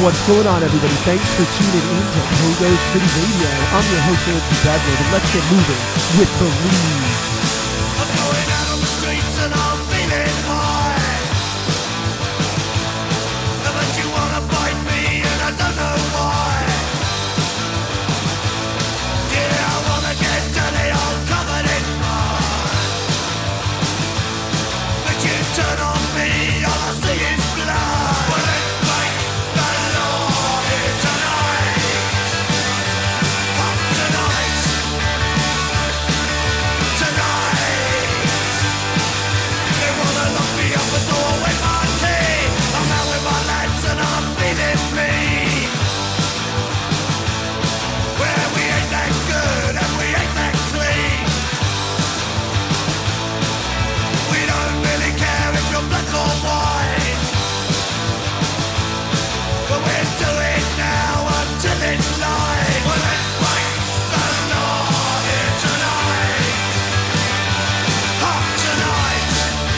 What's going on, everybody? Thanks for tuning in to Pogo City Radio. I'm your host, Andrew Bedford, and let's get moving with the lead. I'm going out on the streets and I'm feeling high. But you wanna fight me and I don't know why. Yeah, I wanna get dirty, I'm covered in mud. But you turn on me, all I see is blood. Well, let's break the law here tonight. Come tonight. Tonight. They wanna lock me up the door with my key. I'm out with my lads and I'm feeling me. Well, we ain't that good and we ain't that clean. We don't really care if you're black or white. But we'll do it now until it's light. Well, let's break the law here tonight. Hot tonight.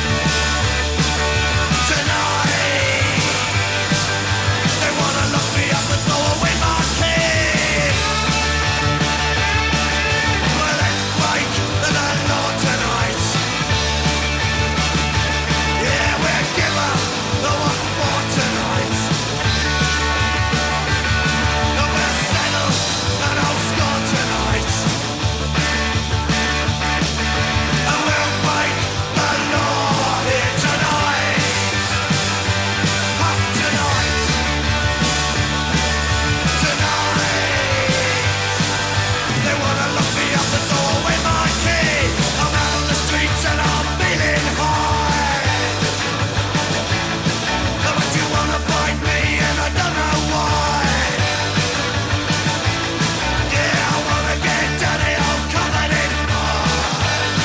Tonight. They wanna lock me up the door with my key. Well, let's break the law tonight. Yeah, we'll give up the one for tonight. No, we'll settle an old score tonight. And we'll break the law here tonight. Hot tonight. Tonight. They wanna lock me up the door with my key. I'm out on the streets and I'm feeling high. But you wanna find me and I don't know why. Yeah, I wanna get dirty, I'm covered in mud.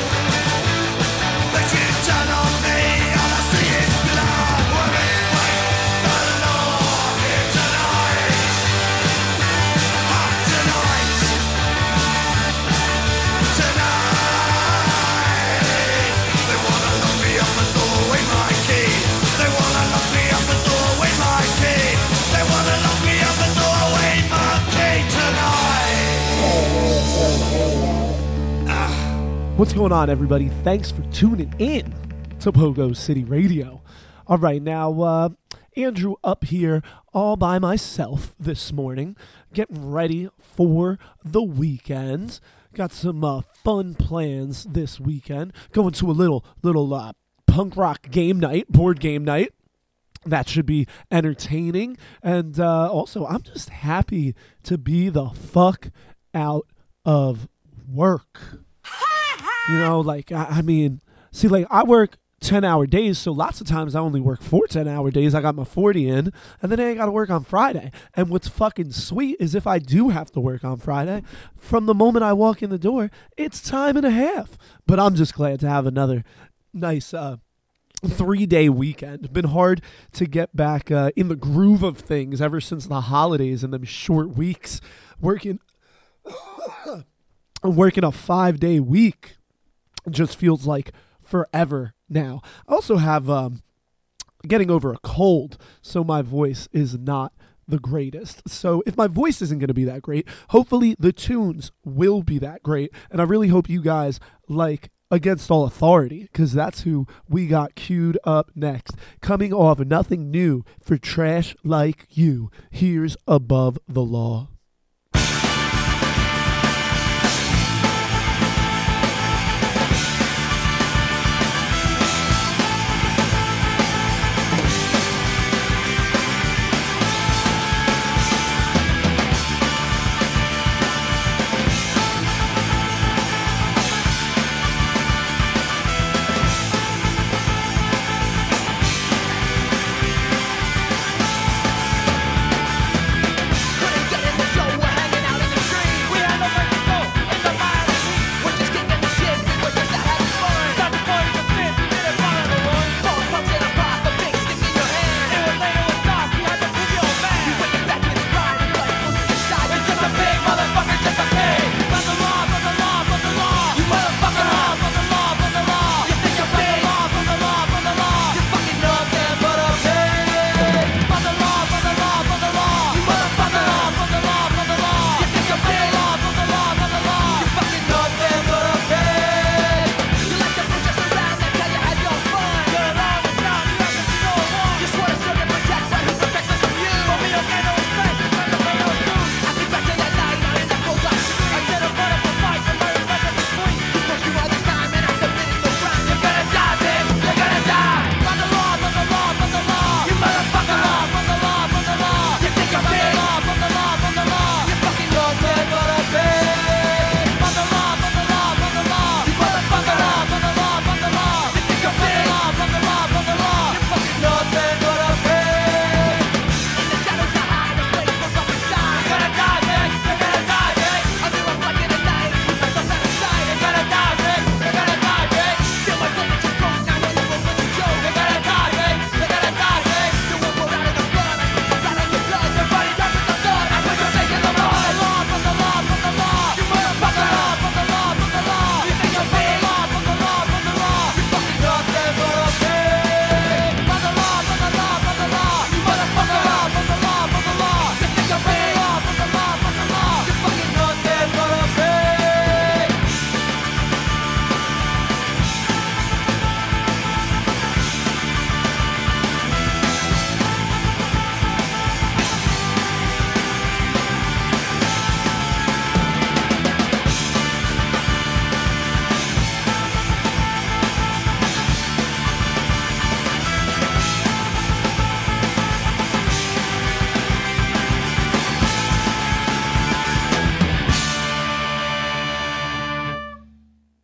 But you turn on me, all I see is blood. Well, let's break the law here tonight. Hot tonight. Tonight. They wanna lock me up the door with my key. They wanna lock me up the door with my key. They wanna lock me up the door with my key tonight. What's going on, everybody? Thanks for tuning in to Pogo City Radio. All right, now, Andrew up here all by myself this morning, getting ready for the weekend. Got some fun plans this weekend. Going to a little punk rock game night, board game night. That should be entertaining. And also, I'm just happy to be the fuck out of work. You know, like, I mean, see, like, I work 10-hour days, so lots of times I only work 4 10-hour days. I got my 40 in, and then I ain't got to work on Friday. And what's fucking sweet is if I do have to work on Friday, from the moment I walk in the door, it's time and a half. But I'm just glad to have another nice 3-day weekend. Been hard to get back in the groove of things ever since the holidays and them short weeks. Working a 5-day week just feels like forever now. I also have getting over a cold, so my voice is not the greatest. So if my voice isn't going to be that great, hopefully the tunes will be that great. And I really hope you guys like Against All Authority, because that's who we got queued up next. Coming off Nothing New for Trash Like You, here's Above the Law. Couldn't get in the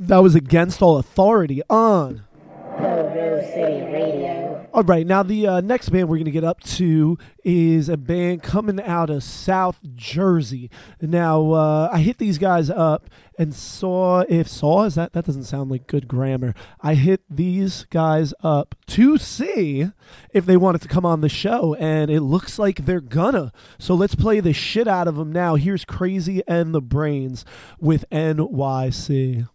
That was Against All Authority on Pogo City Radio. All right, now the next band we're going to get up to is a band coming out of South Jersey. Now, I hit these guys up and that doesn't sound like good grammar. I hit these guys up to see if they wanted to come on the show, and it looks like they're gonna. So let's play the shit out of them now. Here's Crazy and the Brains with NYC.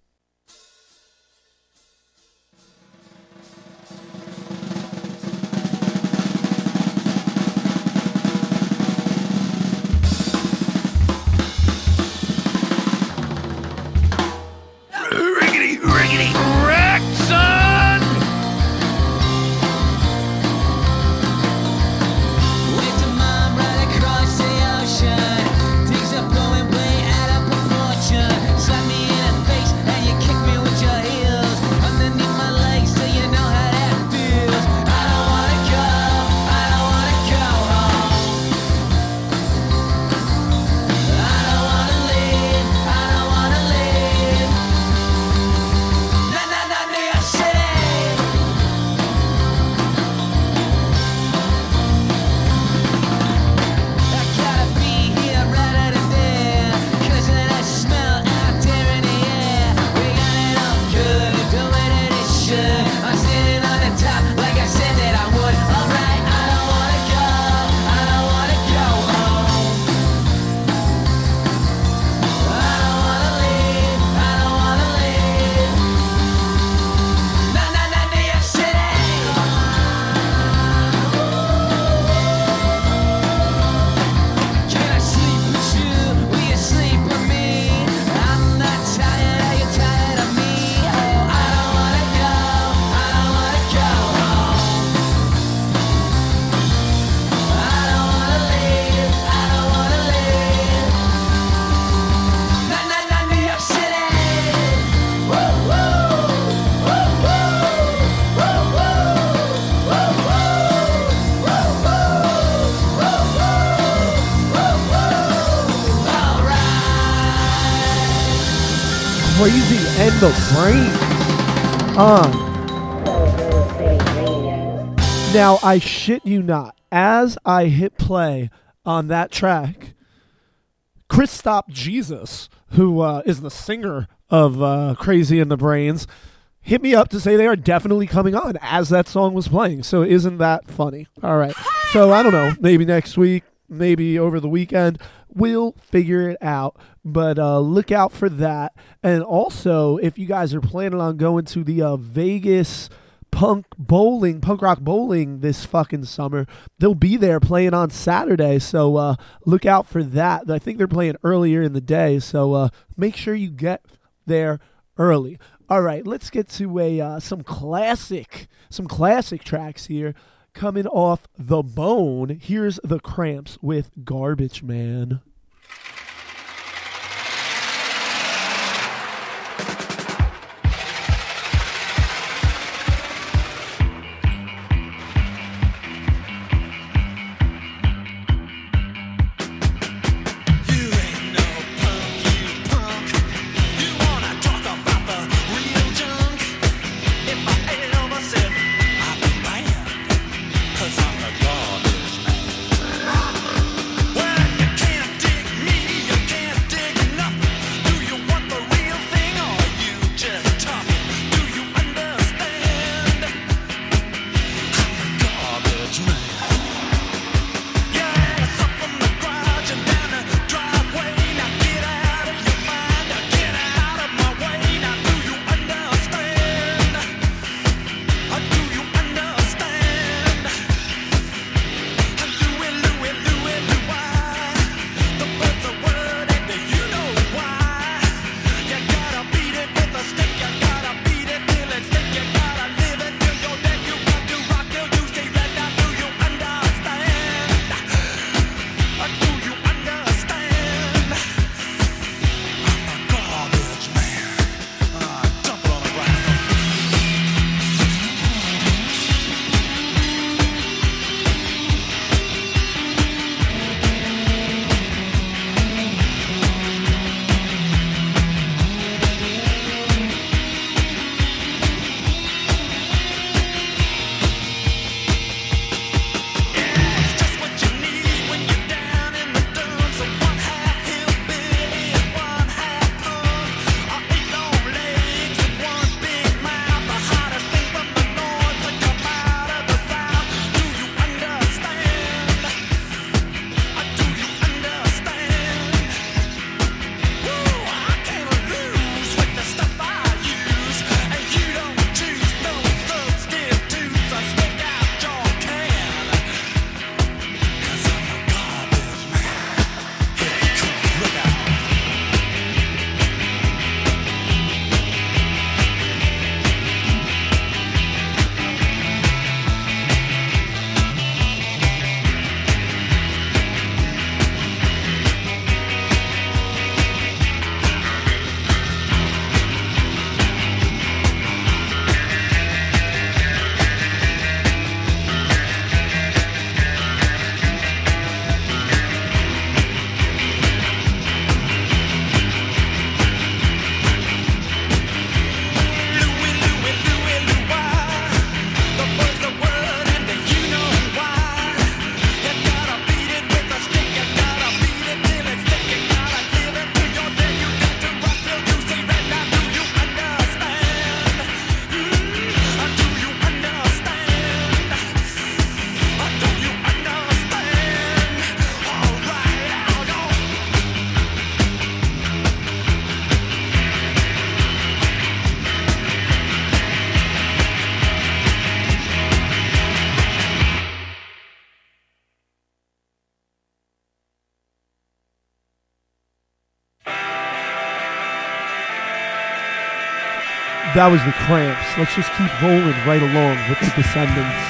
Riggedy wreck, son! With the mom right across the ocean, things are blowing way out of proportion. Slap me in the face and you kick me with your heels underneath my legs, so you know how that feels. I don't wanna go home. I don't wanna live. New York City. I gotta be here rather than there, 'cause of that smell out there in the air. We got it all good, the way that it should. I'm sitting on the top like I said that I would. Alright, I don't wanna go home. I don't wanna live. New York City. Can I sleep with you? Will you sleep with me? I'm not tired. Are you tired of me? Oh, I don't wanna go home. I don't wanna live. New York City. Woo woo, woo woo, woo woo. Alright. Crazy and the Brains on. Pogo City Radio. Now, I shit you not, as I hit play on that track, Christoph Jesus, who is the singer of Crazy and the Brains, hit me up to say they are definitely coming on as that song was playing. So isn't that funny? All right. So I don't know, maybe next week, maybe over the weekend, we'll figure it out. But look out for that. And also, if you guys are planning on going to the Vegas punk rock bowling this fucking summer, they'll be there playing on Saturday. So look out for that. I think they're playing earlier in the day. So make sure you get there early. All right, let's get to some classic tracks here. Coming off the bone, here's the Cramps with Garbage Man. You ain't no punk, you punk. You wanna talk about the real junk? If I ever said I'm a man, 'cause I'm a garbage man. Well, you can't That was the Cramps. Let's just keep rolling right along with the Descendants.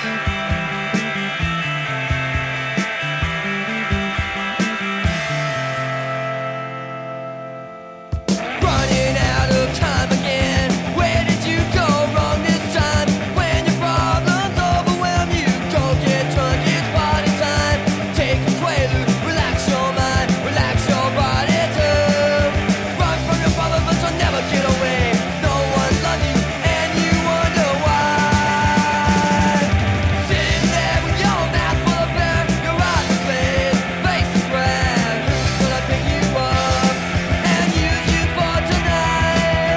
Running out of time again. Where did you go wrong this time? When your problems overwhelm you, go get drunk, it's party time. Take a quaalude, relax your mind, relax your body too. Run from your problem, but you'll never get away. No one loves you, and you wonder why. Sitting there with your mouth full of beer, your eyes glazed, face is red. Who's gonna pick you up and use you for tonight?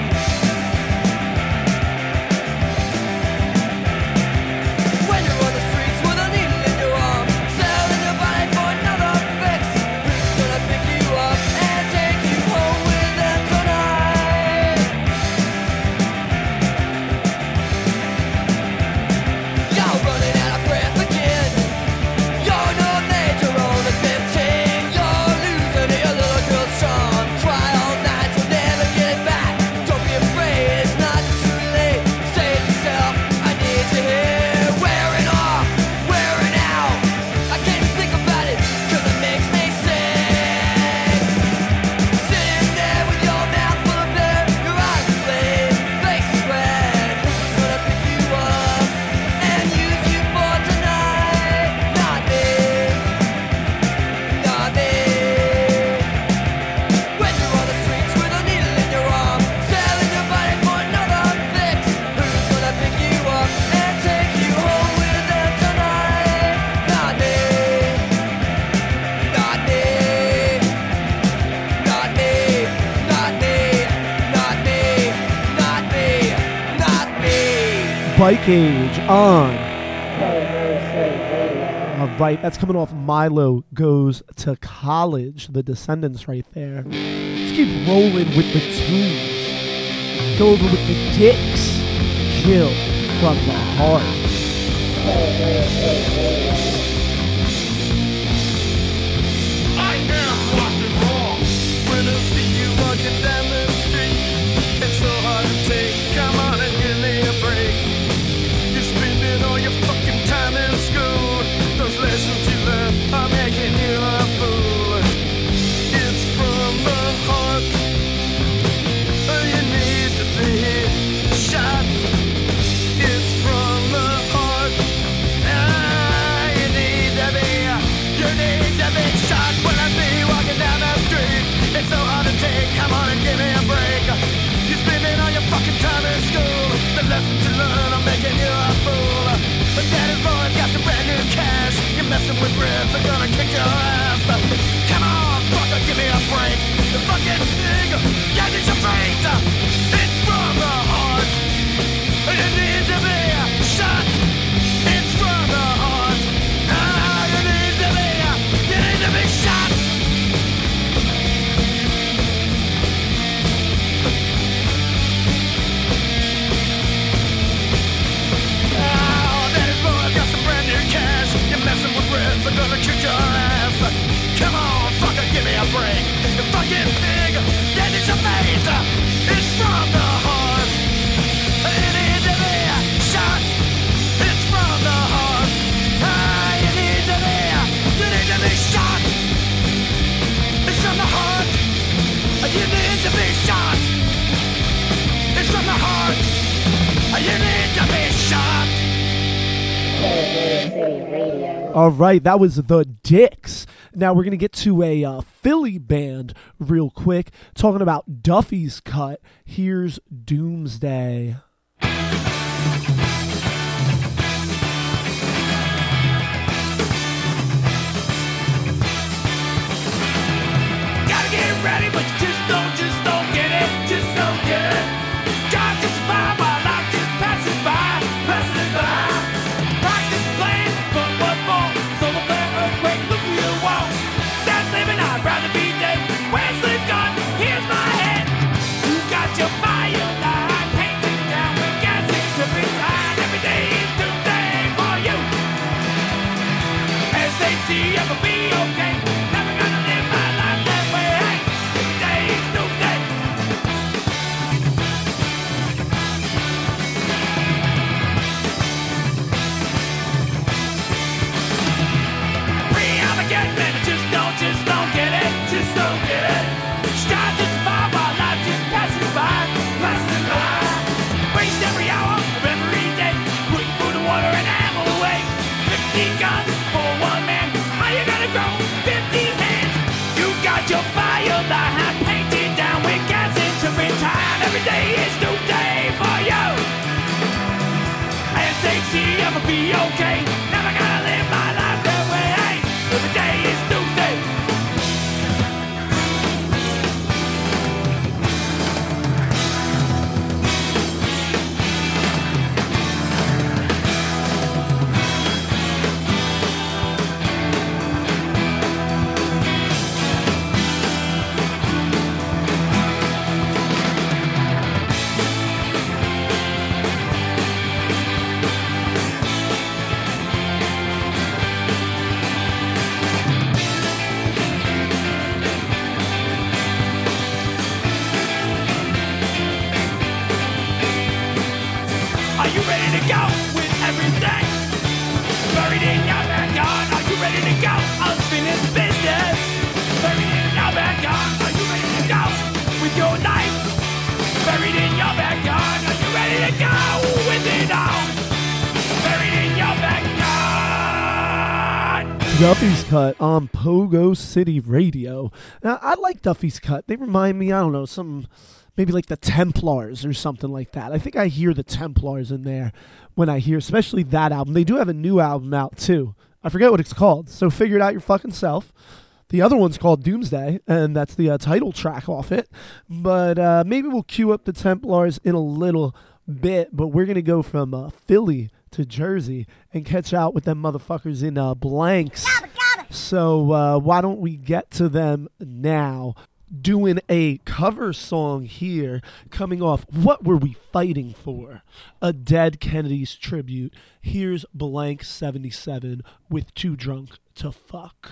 When you're on the streets with a needle in your arm, selling your body for another fix, who's gonna pick you up and take you home with them tonight? You're running out of breath again. You're no major on the 15. You're losing to your little girl's charm. Cry all night, you'll never get it back. Don't be afraid, it's not too late. Say to yourself, I need you here. Wearing off, wearing out. I can't even think about it, 'cause it makes me sick. Sitting there with your mouth full of beer, your eyes glazed, face is red. Who's gonna pick you up and use you for tonight? Not me, not me. When you're on the streets with a needle in your arm, selling your body for another fix, who's gonna pick you up and take you home with them tonight? Not me, not me, not me, not me, not me, not me, not me. Bike Age on. Go-Go City Radio. All right, that's coming off Milo Goes to College, the Descendants right there. Let's keep rolling with the tunes. Go over with the Dicks. Kill from the Heart. Go-Go City Radio. I am walking wrong when I see you walking down the street. It's so hard to take. Come on and give me a break. You're spending all your fucking time in school. Those lessons you learn are making you a fool. It's from the heart. You need to be shot. It's from the heart. You need to be shot when I see you walking down the street. It's so hard to take. Come on and give me a break. You're spending all your fucking time in school. The lessons you learn are making you a fool. But daddy's boy got some brand new cash. You're messing with ribs, they're gonna kick your ass. Come on, fucker, give me a break. The fucking thing, yeah, it's your face. It's from the heart. You need to be shot. It's from the heart. You need to be shot. Daddy's boy got some brand new cash. You're messing with ribs, they're gonna kick your ass. Come on, fucker, give me a break. The fucking thing, yeah, it's your face. It's from the heart. You need to be shot. It's from the heart. You need to be shot. It's from the heart. You need to be shot. It's from the heart. You need to be shot. Go-Go City Radio. All right, that was the Dicks. Now we're going to get to a Philly band real quick, talking about Duffy's Cut. Here's Doomsday. Gotta get ready, but you just don't get it, just don't get it. Trying to survive while life just passes by, passing it by. Practice playing, but what more? So the fair earthquake, look who you want. That's living, I'd rather be dead. Where's the gun? Here's my head. You got your fire line painted down with gas and tripping time. Every day is Tuesday for you. SAT, ever be okay? Never gonna live my life that way. Hey, every day is Tuesday. be okay. Never gonna live my life that way. Hey, every day is Tuesday. Are you ready to go with everything buried in your backyard? Are you ready to go? Unfinished business buried in your backyard. Are you ready to go with your life buried in your backyard? Are you ready to go with it all buried in your backyard? Duffy's Cut on Pogo City Radio. Now, I like Duffy's Cut. They remind me, I don't know, maybe like the Templars or something like that. I think I hear the Templars in there when I hear, especially that album. They do have a new album out too. I forget what it's called, so figure it out your fucking self. The other one's called Doomsday, and that's the title track off it. But maybe we'll cue up the Templars in a little bit, but we're going to go from Philly to Jersey and catch out with them motherfuckers in Blanks. So why don't we get to them now? Doing a cover song here, coming off What Were We Fighting For? A Dead Kennedys tribute. Here's Blank 77 with Too Drunk to Fuck.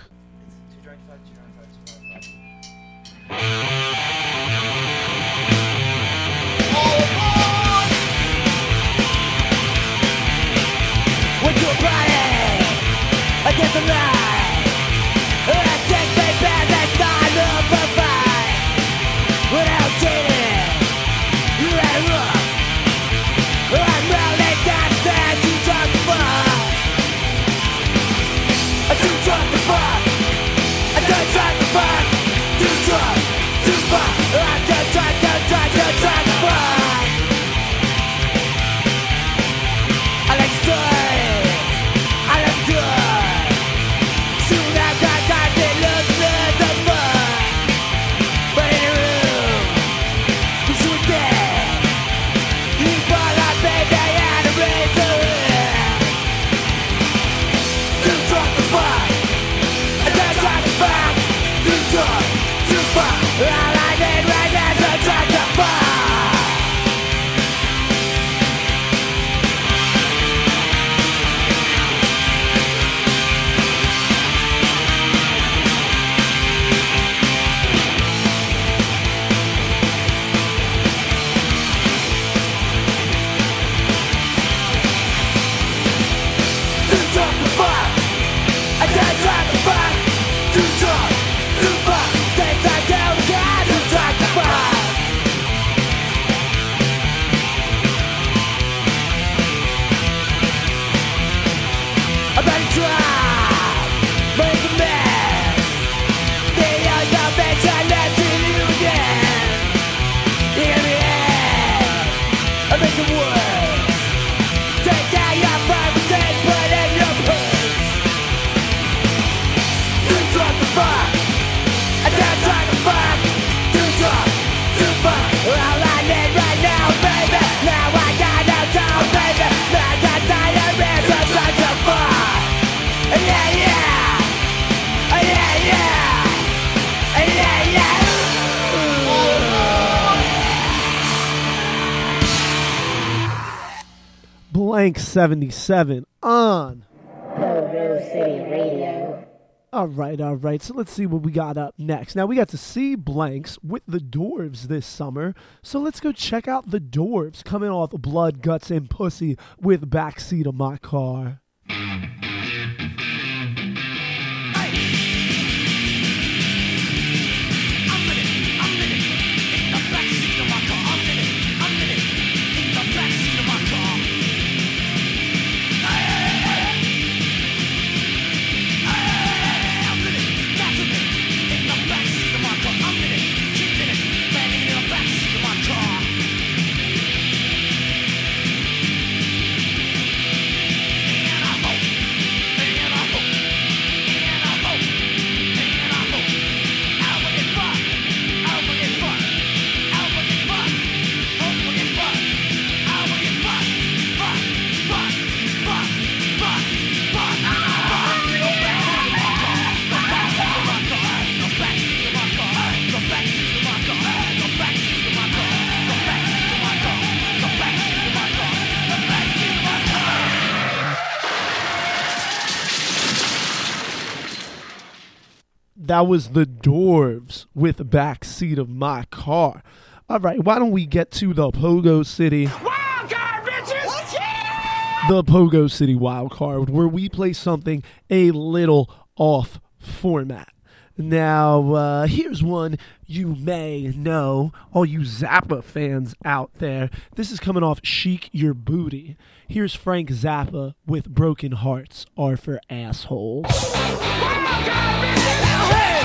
Went to a party against the light. I take me back, that's not up a fight. Without cheating, you had it rough. I'm rolling downstairs, too drunk to fuck. I'm too drunk to fuck. I'm too drunk to fuck. Too drunk to fuck. I'm too drunk to fuck. I like sun. I look good. Soon I got they look good the fun. But in a room, we shoot dead. You fall out, baby, and raise the roof. Too drunk to fuck. I just drunk to fuck. Too drunk to fuck. All I need right now is too drunk to fuck. Too drunk to fuck. I just drunk to fuck. Too drunk to fuck. Since I don't got too drunk to fuck. I'm about to drive, make a mess. The other bitch I never see you again. You got me head, I make it worse. Take out your everything, put in your purse. Too drunk to fuck. I just drunk to fuck. Too drunk to fuck. All I need right now, baby. Now I got no time, baby. I got tired of too drunk to fuck. Yeah, yeah. Yeah, yeah. Yeah, yeah. Blank 77 on. Pogo City Radio. All right. So let's see what we got up next. Now, we got to see Blanks with the Dwarves this summer. So let's go check out the Dwarves coming off Blood, Guts, and Pussy with Backseat of My Car. Yeah. that was the Dwarves with the backseat of my car. All right, why don't we get to the Pogo City Wild card, bitches! Yeah! the Pogo City Wild Card, where we play something a little off format. Now, here's one you may know, all you Zappa fans out there. This is coming off Chic Your Booty. Here's Frank Zappa with Broken Hearts Are for Assholes. Wild card, bitches! Hey!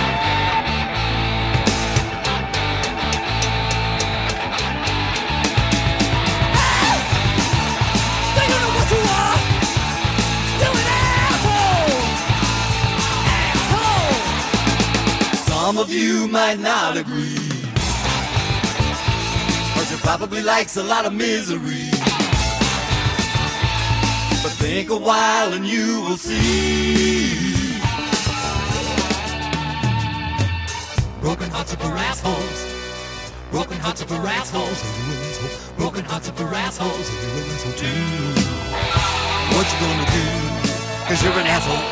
Some of you might not agree, but you probably likes a lot of misery. But think a while and you will see. Broken hearts are for assholes. Broken hearts are for assholes. Broken hearts are for assholes. What you gonna do? 'Cause you're an asshole.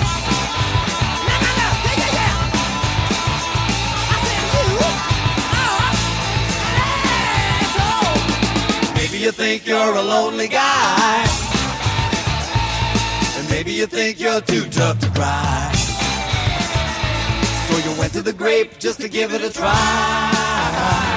Maybe you think you're a lonely guy, and maybe you think you're too tough to cry. So you went to the grape just to give it a try.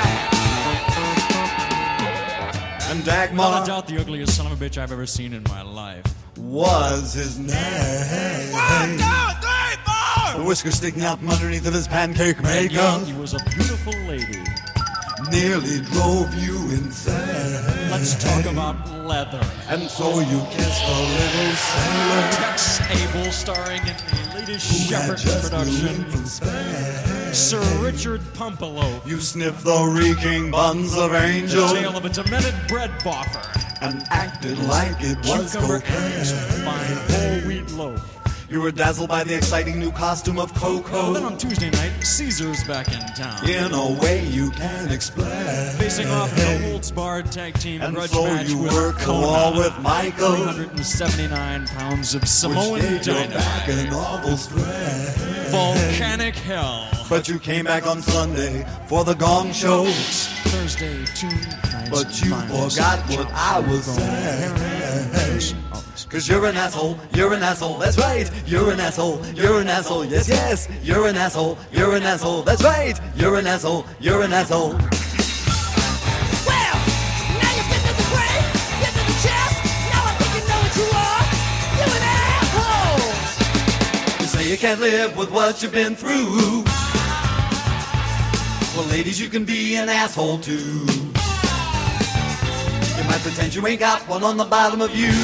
And Dagmar, I doubt the ugliest son of a bitch I've ever seen in my life. was his name. 1, 2, 3, 4. The whiskers sticking out from underneath of his pancake makeup He was a beautiful lady. nearly drove you insane. Let's talk about leather. And so you kissed the little sailor Tex Abel starring in the latest who had Shepherd just moved production. from Spain. Sir Richard Pumpelo. You sniffed the reeking buns of The angel tale of a demented bread boffer. and acted like it was Cucumber and cocaine. fine whole wheat loaf. You were dazzled by the exciting new costume of Then Coco. on Tuesday night, Caesar's back in town. In a way you can't explain. Facing off in a holds barred tag team And grudge so match you with worked the Kona. wall with Michael, 379 pounds of which Samoan gave your back dynamite. an awful strain. Volcanic hell. But you came back on Sunday for the Gong Show. Thursday, 2 nights. But you forgot what I was saying. 'Cause you're an asshole, you're an asshole, that's right. You're an asshole, you're an asshole, yes, yes. You're an asshole, you're an asshole, that's right. You're an asshole, you're an asshole. Well, now you've been to the grave, been to the chest. Now I think you know what you are. You're an asshole. You say you can't live with what you've been through. Well, ladies, you can be an asshole too. You might pretend you ain't got one on the bottom of you.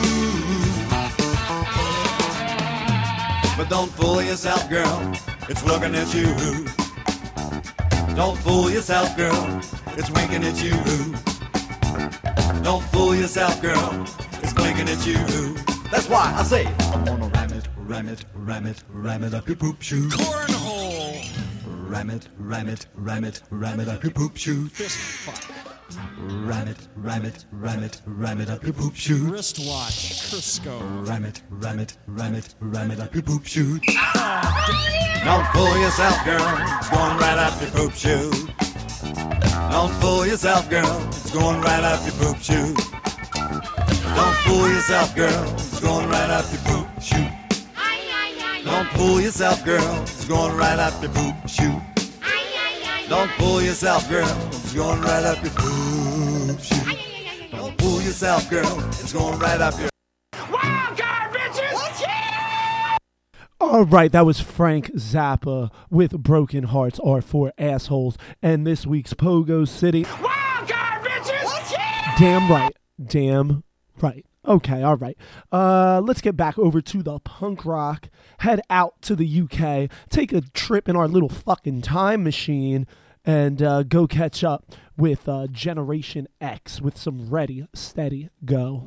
But don't fool yourself, girl, it's looking at you. Don't fool yourself, girl, it's winking at you. Don't fool yourself, girl, it's blinking at you. That's why I say, I'm gonna ram it, ram it, ram it, ram it up your poop shoe. Cornhole. Ram it, ram it, ram it, ram it up your poop shoe. Fist fuck. Ram it, ram it, ram it, ram it up your poop shoe. Wristwatch. Crisco. Ram it, ram it, ram it, ram it up your poop shoe. Don't fool yourself, girl, it's going right up your poop shoe. Don't fool yourself, girl, it's going right up your poop shoe. Don't fool yourself, girl, it's going right up your poop shoe. Don't fool yourself, girl, it's going right up your poop shoe. Don't fool yourself, girl, it's going right up your poop shoe. Don't fool yourself, girl, it's going right up your. Wild card, bitches! Yeah! All right, that was Frank Zappa with Broken Hearts Are for Assholes, and this week's Pogo City. Wild card, bitches! Yeah! Damn right. Damn right. Okay, all right. Let's get back over to the punk rock, head out to the UK, take a trip in our little fucking time machine, and go catch up with Generation X with some Ready, Steady, Go.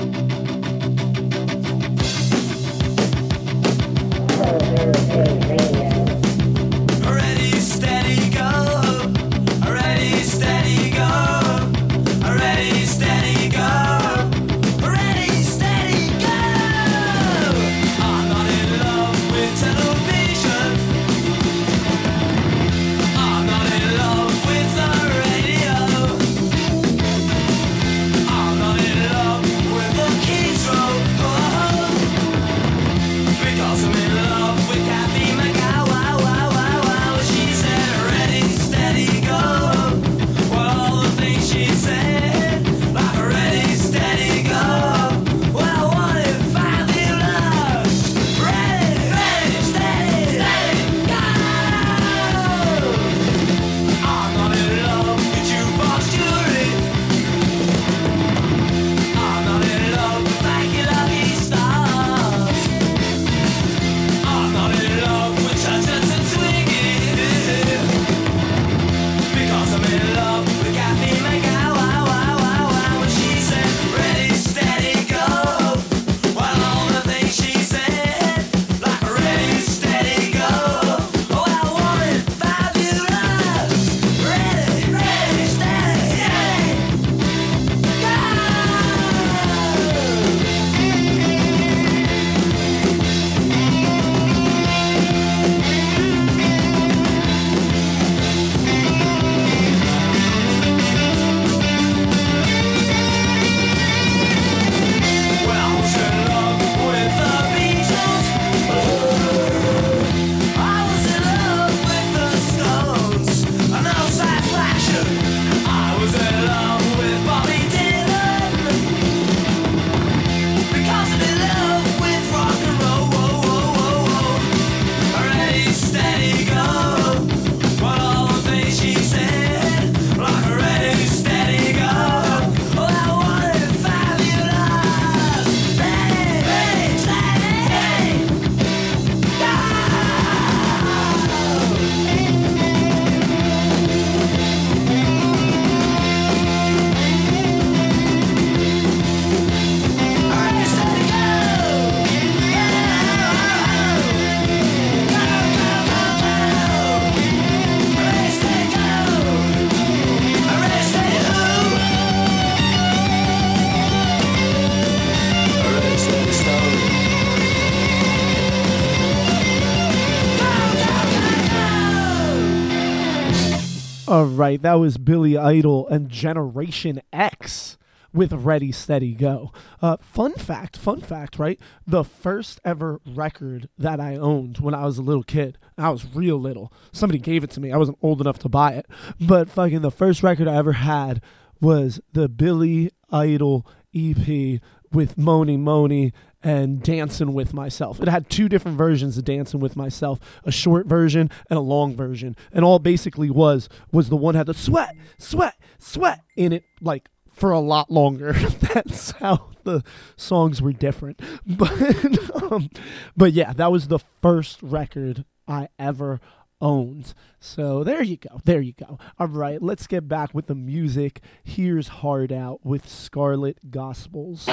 Pogo City Radio. Ready, steady, go. Ready, steady, go. Ready, steady, go. Ready, steady, go. I'm not in love with television. All right, that was Billy Idol and Generation X with Ready, Steady, Go. Fun fact, right? The first ever record that I owned when I was a little kid, I was real little. Somebody gave it to me. I wasn't old enough to buy it. But fucking the first record I ever had was the Billy Idol EP with Moni Moni and Dancing With Myself. It had two different versions of Dancing With Myself, a short version and a long version. And all basically was the one had the sweat, sweat, sweat in it, like, for a lot longer. That's how the songs were different. But yeah, that was the first record I ever owned. So there you go. All right, let's get back with the music. Here's Hard Out with Scarlet Gospels.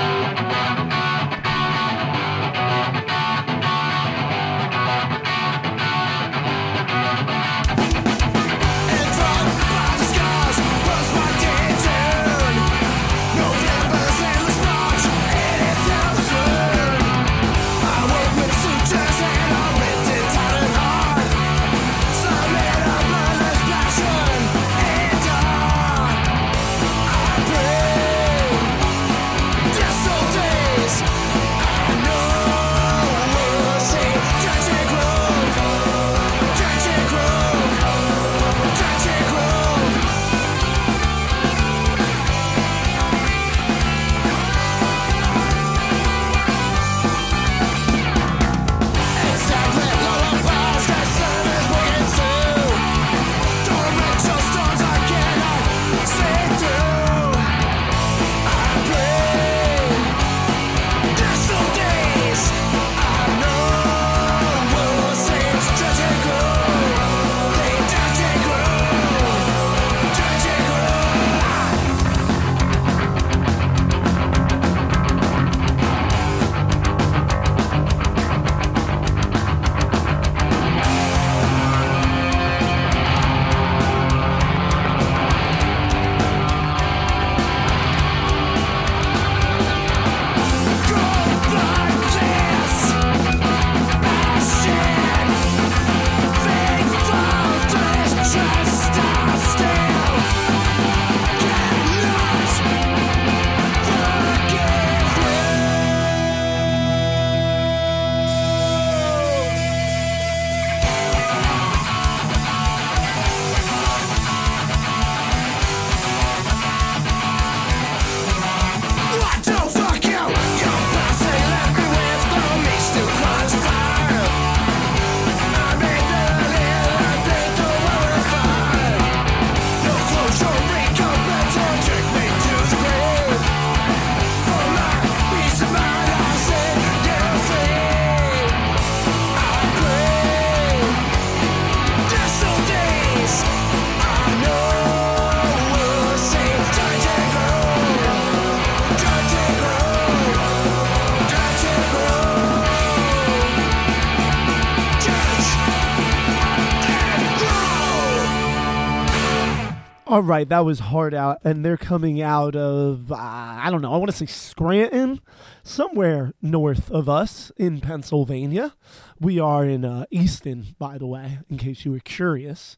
All right, that was Hard Out, and they're coming out of, I don't know, I want to say Scranton, somewhere north of us in Pennsylvania. We are in Easton, by the way, in case you were curious.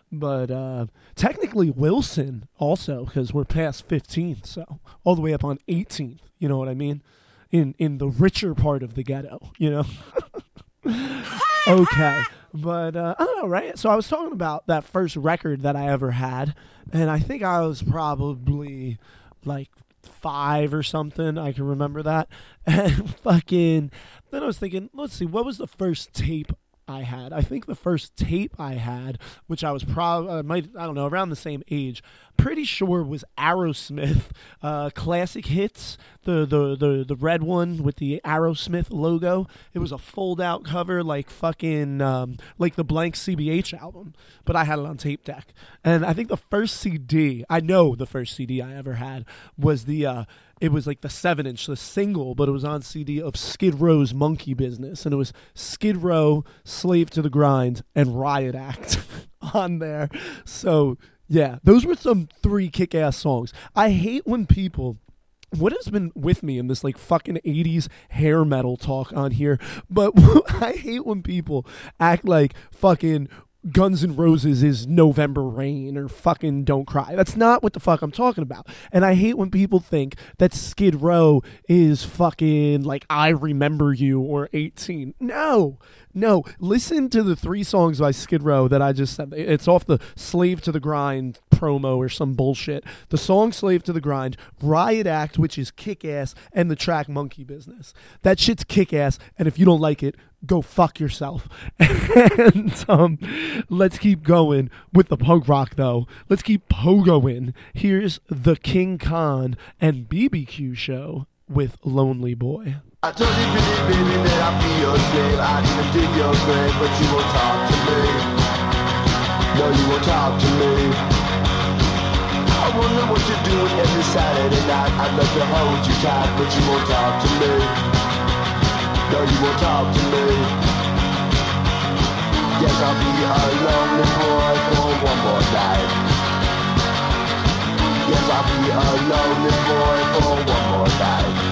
But technically Wilson also, because we're past 15th, so all the way up on 18th, you know what I mean? In the richer part of the ghetto, you know? Okay. But I don't know, right? So I was talking about that first record that I ever had, and I think I was probably like 5 or something. I can remember that. And then I was thinking, let's see, what was the first tape I had? I think the first tape I had, which I was probably, I don't know, around the same age, pretty sure was Aerosmith, Classic Hits, the red one with the Aerosmith logo. It was a fold-out cover like fucking, like the Blank CBH album, but I had it on tape deck. And I think the first CD I ever had was it was like the 7-inch, the single, but it was on CD of Skid Row's Monkey Business. And it was Skid Row, Slave to the Grind, and Riot Act on there. So, yeah, those were some 3 kick-ass songs. I hate when people... What has been with me in this like fucking 80s hair metal talk on here? But I hate when people act like fucking Guns N' Roses is November Rain or fucking Don't Cry. That's not what the fuck I'm talking about. And I hate when people think that Skid Row is fucking like I Remember You or 18. No. Listen to the 3 songs by Skid Row that I just said. It's off the Slave to the Grind promo or some bullshit. The song Slave to the Grind, Riot Act, which is kick-ass, and the track Monkey Business. That shit's kick-ass, and if you don't like it, go fuck yourself. And let's keep going with the punk rock, though. Let's keep pogoing. Here's the King Khan and BBQ Show with Lonely Boy. I told you, pretty baby, that I'd be your slave. I'd even dig your grave, but you won't talk to me. No, you won't talk to me. I wonder what you're doing every Saturday night. I'd love to hold you tight, but you won't talk to me. No, you won't talk to me. Yes, I'll be a lonely boy for one more night. Yes, I'll be a lonely boy for one more night.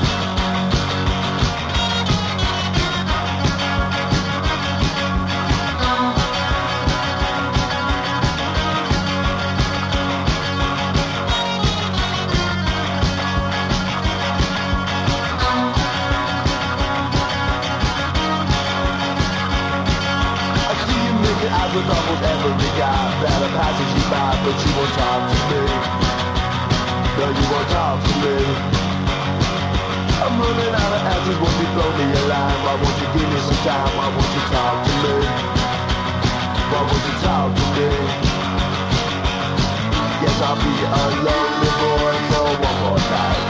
With almost every guy that passes you by, but you won't talk to me. No, you won't talk to me. I'm running out of answers, won't you throw me a line? Why won't you give me some time? Why won't you talk to me? Why won't you talk to me? Yes, I'll be a lonely boy for one more night.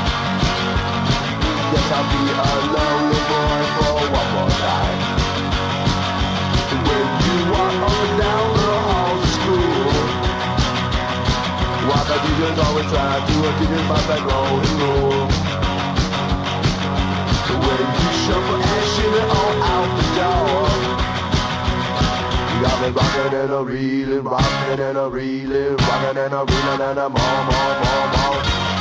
Yes, I'll be a lonely boy for one more night. Walk on down the halls of school. While the teachers always try to teach us about that rolling rule. The way you shuffle and shimmy on out the door. You got me rockin' and a reelin', rockin' and a reelin', rockin' and a reelin' and a more.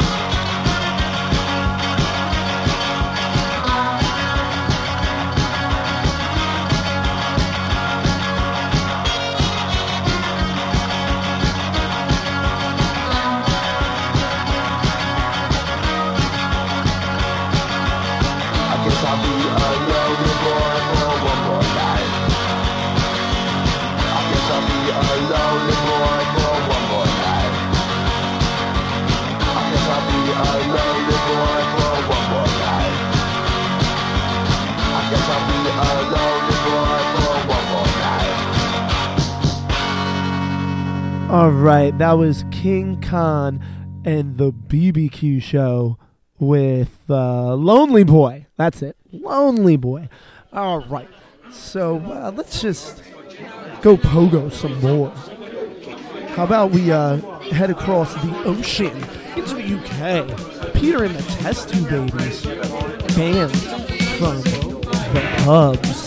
I'll be a lonely boy for one more night. I guess I'll be a lonely boy for one more night. I guess I'll be a lonely boy for one more night. I guess I'll be a lonely boy for one more night. All right, that was King Khan and the BBQ Show with Lonely Boy. That's it. Lonely Boy. All right. So let's just go pogo some more. How about we head across the ocean into the UK? Peter and the Test Tube Babies, band from the Pubs.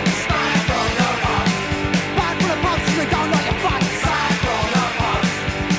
Back for the pubs, we don't like your fucks.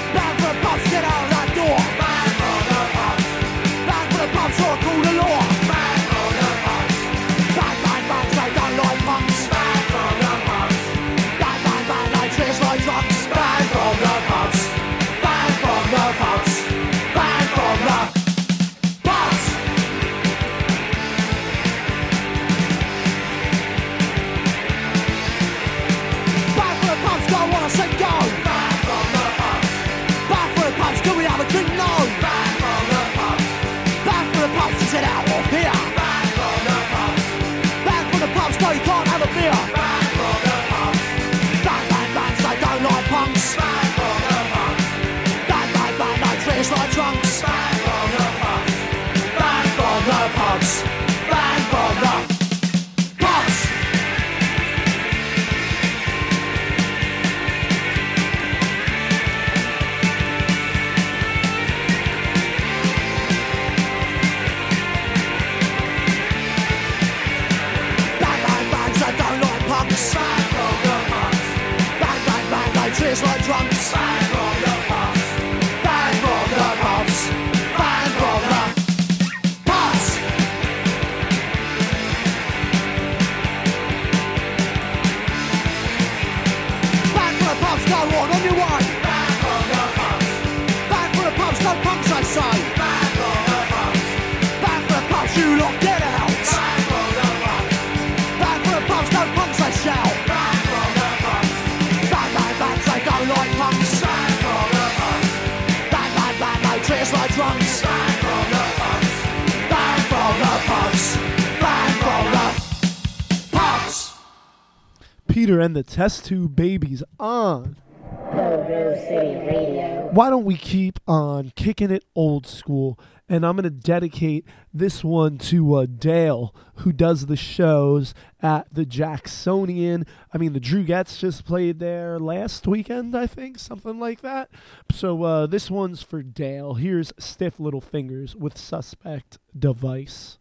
Cheers like drums. Bang from the pubs. Bang from the pubs. Bang from the pubs. Bang for the pubs, go on your way. Bang from the pubs. Bang for the pubs, no punks I say. Bang from the pubs. Bang for the pubs, you lot get out. Bang from the pubs. Bang for the pubs, no punks I shout. Bang from the pubs. Bang, bang, bang, they go like punks. Bang from the pubs. Bang, bang, bang, they cheers like drums. Bang from the pubs. Bang from the pubs. Bang from the pubs. Peter and the Test Tube Babies on. Pogo City Radio. Why don't we keep on kicking it old school? And I'm going to dedicate this one to Dale, who does the shows at the Jacksonian. I mean, the Drugettes just played there last weekend, I think, something like that. So this one's for Dale. Here's Stiff Little Fingers with Suspect Device.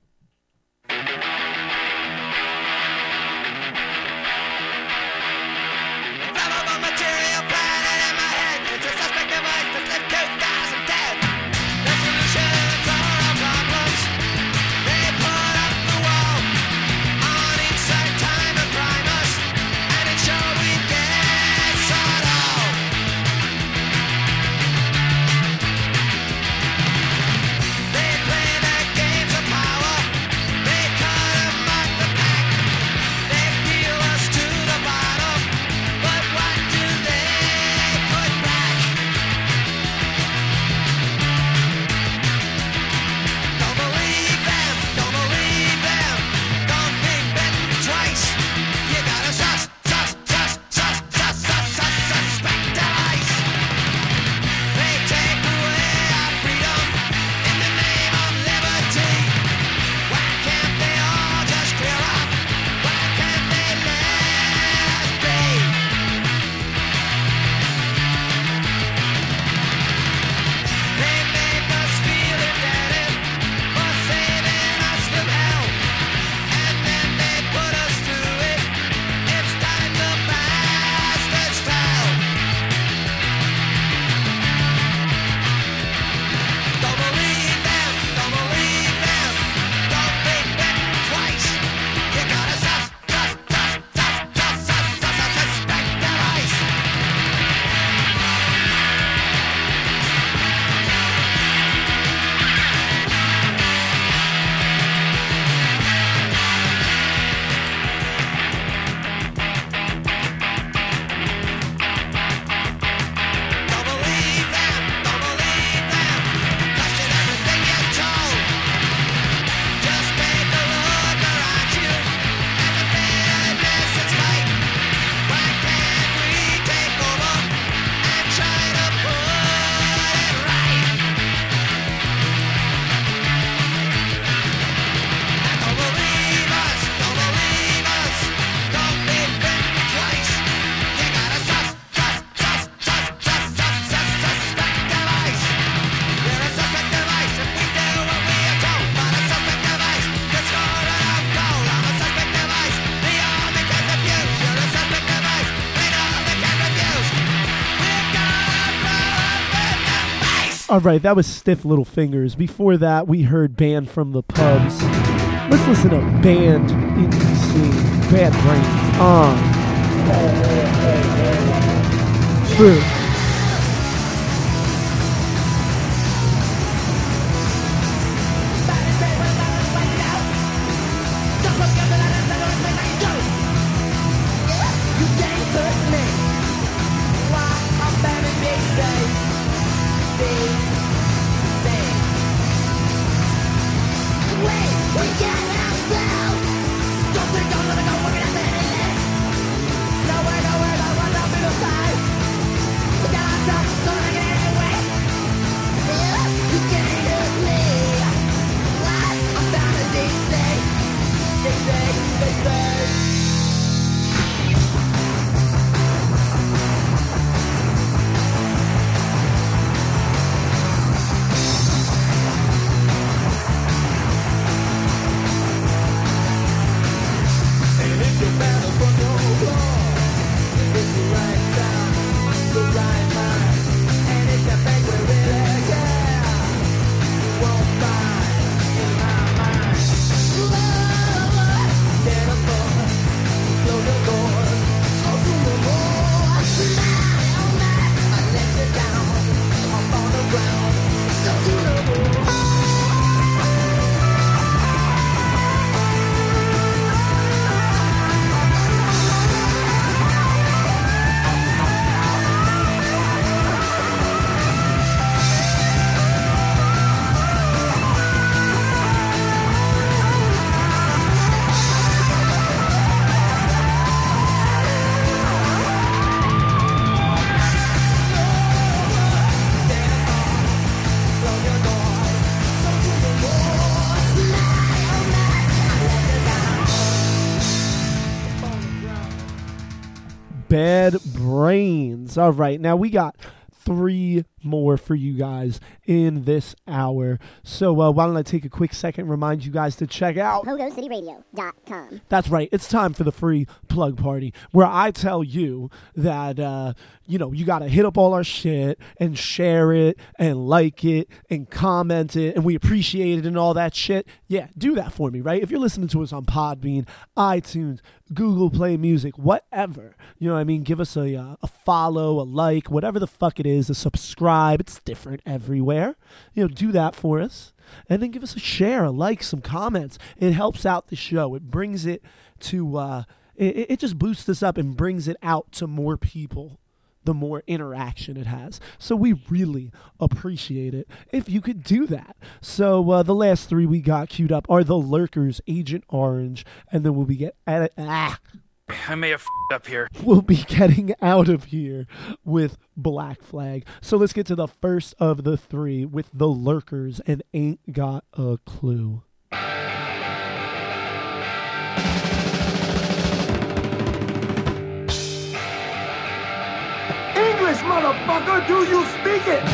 Flammable material planted in my head. It's a suspect device that left 2,000 dead. The solution to all our problems. They put up the wall on each side, time and prime us, and it sure we get sort of. They play their games of power. They cut and mark the pack. They deal us to the bottom. But what do they put back? Don't believe them, don't believe them. Don't think bitten twice. You gotta suspect device. They take away our freedom in the name of liberty. Why can't they all just clear up? Why can't they let us be? They make us feel indebted for saving us from hell, and then they put us through it. It's time the bastards fell. Don't believe them, don't believe them. Don't be bitten twice. You gotta suspect device. Don't believe them, don't believe them. Question everything you're told. Just take a look around you and the bitterness and spite. Why can't we take over and try to put it right? And don't believe us, don't believe us. Don't be bitten twice. You gotta suspect device. We're a suspect device if we do what we are told. But a suspect device that's score and out goal. I'm a suspect device. We all make us confused. You're a suspect device. We know they can't refuse. We're gonna blow up in the face. All right, that was Stiff Little Fingers. Before that, we heard Band from the Pubs. Let's listen to Band in DC. Bad Brains on. True. You can't hurt me. Why I'm better big day. Wait, we got ourselves. Don't think I'm gonna go working at the end. Nowhere, no one left me to say. brains. All right, now we got 3 more for you guys in this hour. So why don't I take a quick second and remind you guys to check out PogoCityRadio.com. That's right. It's time for the free plug party where I tell you that, you got to hit up all our shit and share it and like it and comment it, and we appreciate it and all that shit. Yeah, do that for me, right? If you're listening to us on Podbean, iTunes, Google Play Music, whatever, you know what I mean? Give us a follow, a like, whatever the fuck it is, a subscribe. It's different everywhere. Do that for us. And then give us a share, a like, some comments. It helps out the show. It brings it to, it just boosts us up and brings it out to more people, the more interaction it has. So we really appreciate it if you could do that. So the last 3 we got queued up are The Lurkers, Agent Orange, and then we'll be I may have f***ed up here. We'll be getting out of here with Black Flag. So let's get to the first of the 3 with The Lurkers and Ain't Got a Clue. English, motherfucker, do you speak it?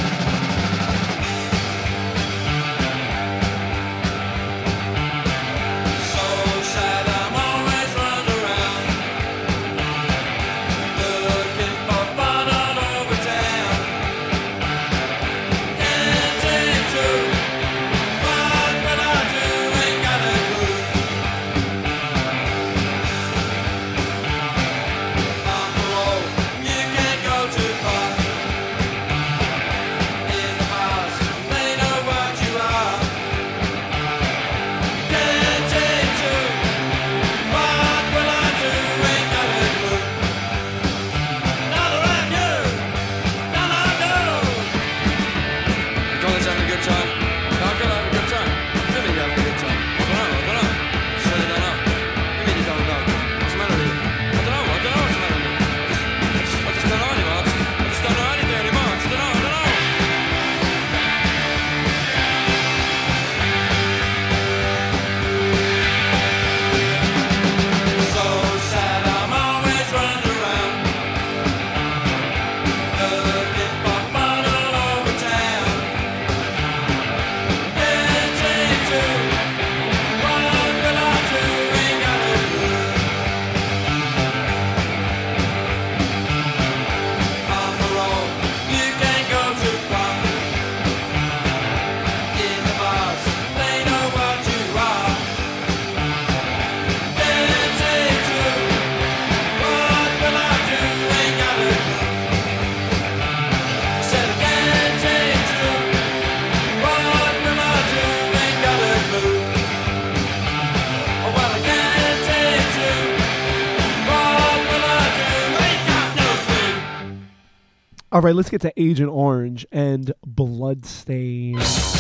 All right, let's get to Agent Orange and Bloodstain.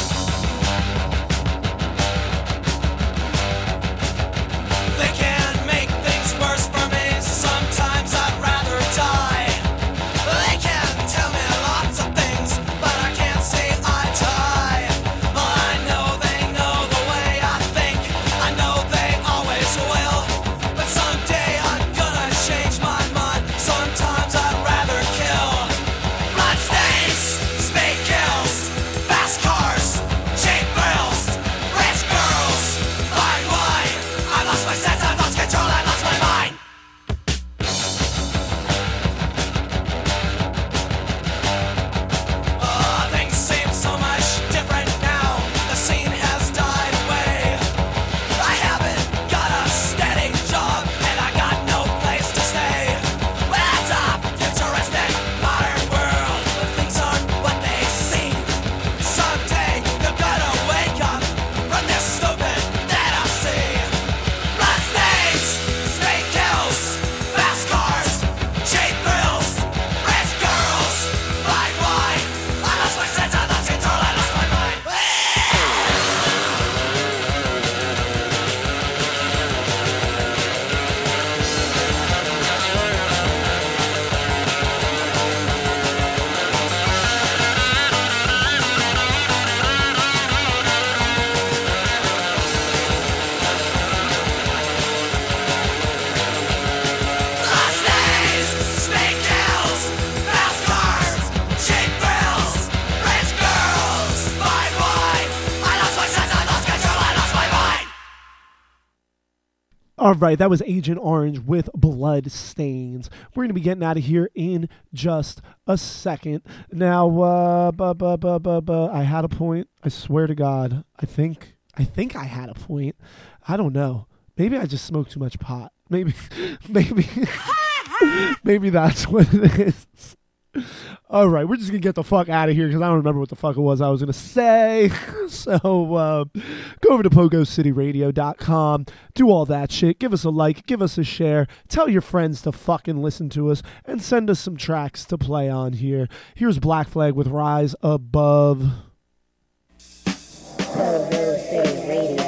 They can make things worse for me. Sometimes I'd rather die. They can tell me lots of things, but I can't see eye to eye. I know they know the way I think. I know they always will. But someday I'm gonna change my mind. Sometimes I'd rather kill. Bloodstains, speed kills, fast cars. All right, that was Agent Orange with Blood Stains. We're going to be getting out of here in just a second. Now, I had a point. I swear to God. I think I had a point. I don't know. Maybe I just smoked too much pot. Maybe that's what it is. All right, we're just going to get the fuck out of here because I don't remember what the fuck it was I was going to say. So go over to PogoCityRadio.com, do all that shit. Give us a like, give us a share. Tell your friends to fucking listen to us and send us some tracks to play on here. Here's Black Flag with Rise Above. Pogo City Radio.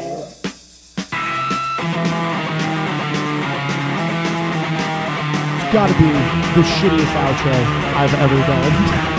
Gotta be the shittiest outro I've ever done.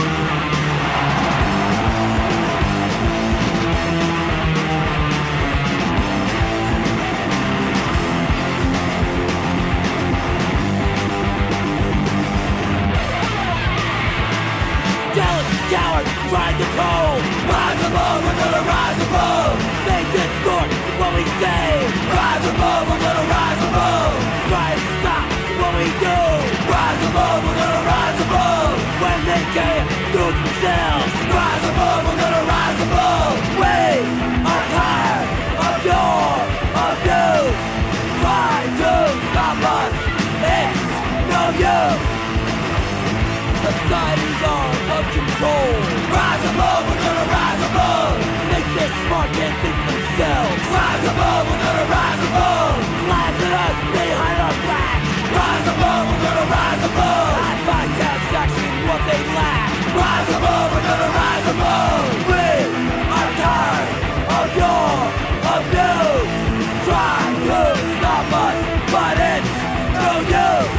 Jealous cowards trying to control. Rise above, we're gonna rise above. They distort what we say. Rise above, we're gonna rise above. Try to stop what we do. Rise above, we're gonna rise above. When they can't do it themselves. Rise above, we're gonna rise above. We are tired of your abuse. Try to stop us, it's no use. Society's out of control. Rise above, we're gonna rise above. Think they're smart, can't think themselves. Rise above, we're gonna rise above. Laugh at us behind our back. Rise above, we're gonna rise above. I find satisfaction in what they lack. Rise above, we're gonna rise above. We are tired of your abuse. Try to stop us, but it's no use.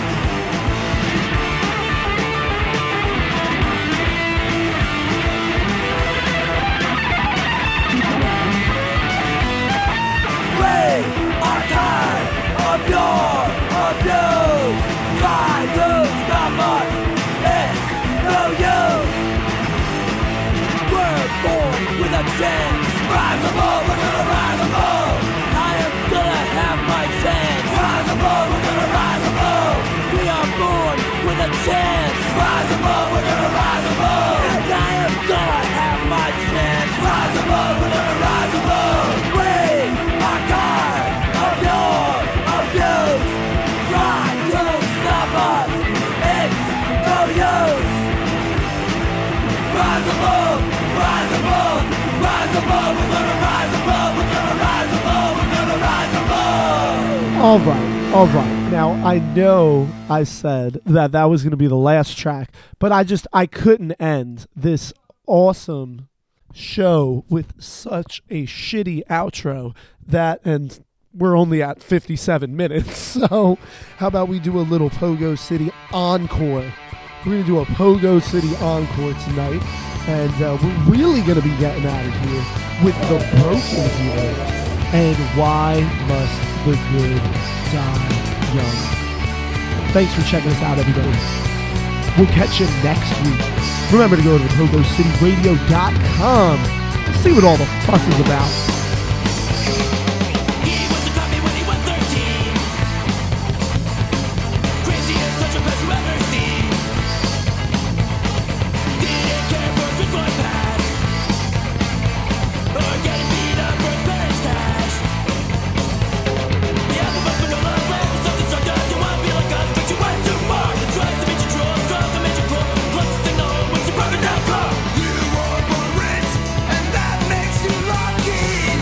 We are tired of your abuse. Try to stop us, it's no use. We're born with a chance. Rise above, we're gonna rise above. I am gonna have my chance. Rise above, we're gonna rise above. We are born with a chance. Rise above, we're gonna rise above. And I am gonna have my chance. Rise above, we're gonna rise above. We are tired of your abuse. Try to stop us, it's no use. Rise above, rise above, rise above. We're gonna rise above, we're gonna rise above, we're gonna rise above. All right. Now, I know I said that was going to be the last track, but I couldn't end this awesome show with such a shitty outro and we're only at 57 minutes. So how about we do a little Pogo City encore? We're going to do a Pogo City encore tonight, and we're really going to be getting out of here with the Broken Hero and Why Must the Good Die Young. Thanks for checking us out, everybody. We'll catch you next week. Remember to go to PogoCityRadio.com. See what all the fuss is about. He was a copy when he was 13. Crazy and such a best you ever seen. Didn't care for his going past. Or getting beat up for his parents' cash. Yeah, the bus for no love, land was self-destructive. You wanna be like us, but you went too far. The drugs that made you drool, drugs that made you cool. Plus the thing that was your broken down car. You were born rich, and that makes you lucky.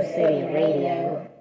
City Radio.